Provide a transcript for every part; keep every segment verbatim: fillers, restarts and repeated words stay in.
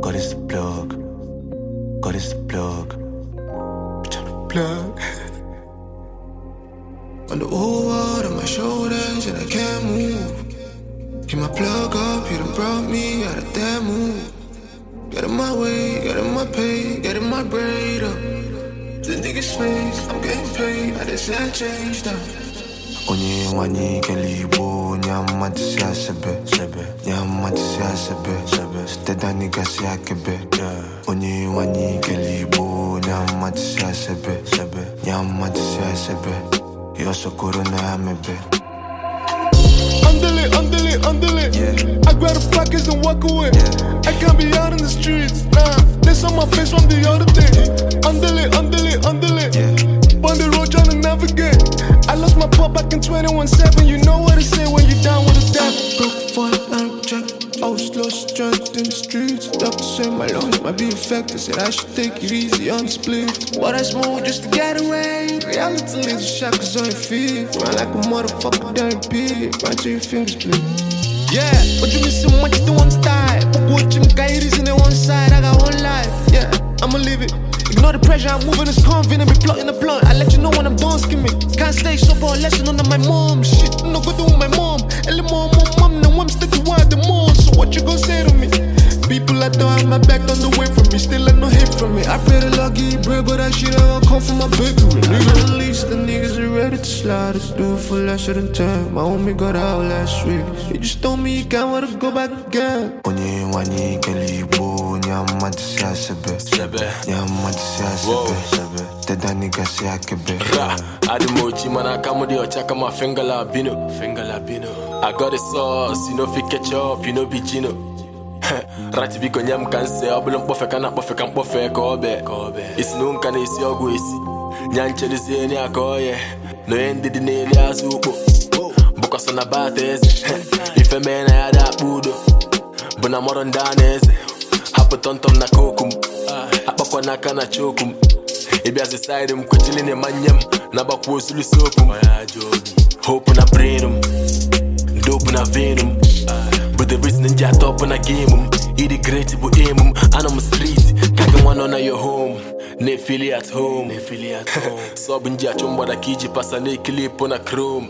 God is the plug. God is the plug. Tryna plug. On the whole world on my shoulders and I can't move. Keep my plug up, you done brought me out of that move. Get in my way, get in my pay, get in my braid up. The niggas face, I'm getting paid, I just said change now. Onye wani kelibo nyama tsia sebe sebe nyama tsia sebe sebe steda nigga sia kebe Onye wani kelibo nyama tsia sebe sebe nyama tsia sebe yo sokoro na mebe Andale, andale, andale. Yeah. I grab the pockets and walk away. Yeah. I can't be out in the streets. Nah, this on my face from the other day. Andale, andale, andale. Yeah. On the road trying to navigate. I lost my pop back in twenty-one seven. You know what to say when you down with a dab. Broke for it, I'm check. I was lost strength in the streets. Doctor said my lungs might be affected. Said I should take it easy on the split. But I smoke just to get away. Reality leaves the shackles on your feet. Run like a motherfucker down your pit. Run till your fingers split. Yeah, but you missing what you do on the side. What you got in one side, I got one life. Yeah, I'ma live it. Ignore the pressure, I'm moving this convent and be plotting the blunt. I let you know when I'm done skimming. Can't stay sober or lesson under my mom. Shit, I'm not good with my mom. And the mom, mom, mom, no I'm still wild the more. So what you gon' say to me? People I don't have my back on the way from me. Still let no hate from me. I pray the Lord give you bread, but that shit ain't gon' come from my bakery. Nigga, at least the niggas are ready to slide. Let's do it for less than time. My homie got out last week. He just told me he can't wanna go back again. Onye wani kelibo nyama tsia sebe sebe nyama tsia sebe sebe steda nigga sia kebe Adimochi man I come with your check on my finger labino finger labino I got the sauce, you know fi catch up, you know be Gino Rati biko nyam kanse, obulon pofe kana pofe kan pofe kobe Isi nunka na isi ogu isi Nyanche di sieni akoye No endi di neli azuko Buka sona bateze Ife mena ya da budo Buna moron daneze Hapo tontom na kokum Hapa kwa naka na chokum Ibi aziside mkutili ni manyam Naba kuosulu sokum Hope na brainum Dope na venom But the reason ninja top on a game Eat it great bu aimum And I'm street Kaga one on your home Ne feel at home Ne feel at home Sob nja chumba da kiji pasa ne clip on a chrome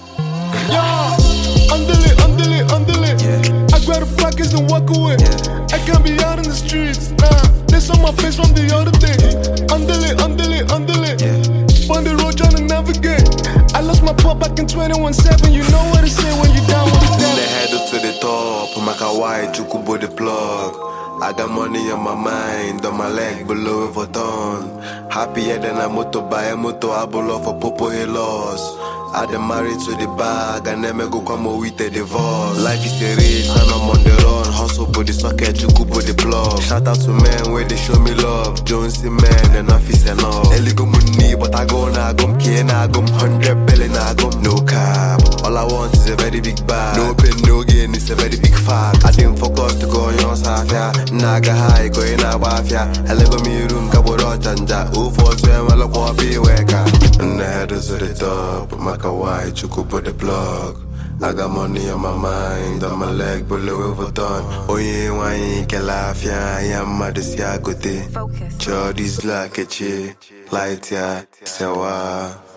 Yo, andale, andale, andale. Yeah. I grab the pockets and walk away. Yeah. I can't be out in the streets. Nah, this on my face from the other day. Andale, andale, andale. Yeah. On the road trying to navigate. I lost my pop back in twenty-one seven. You know what to say when you down with the From the head up to the top, make a white, you could put the plug. I got money on my mind, on my leg below Vuitton. Happier than a motor by a motor, I blow off a popo he lost. I done married to the bag, I never go come with a divorce. Life is a race and I'm on the run. Hustle for the socket, you could put the plug. Shout out to men where they show me love. Jonesy man, enough is enough. Ellie go money, but I go na go K na go hundred belly na go no cap. All I want is a very big bag. No pain, no gain, it's a very big fact. I didn't focus to go on Safia. Naga high, go in a wafia. I live in me room, Kaburo Chanja. Who for swim, I look one be weka. And the head is at the top, make a white, you could put the plug. I got money on my mind, on my leg, below Vuitton. Oh, yeah, why ain't get laugh, yeah, I am mad as ya go day. Focus. Jordy's like a chick, light, yeah, say, wow.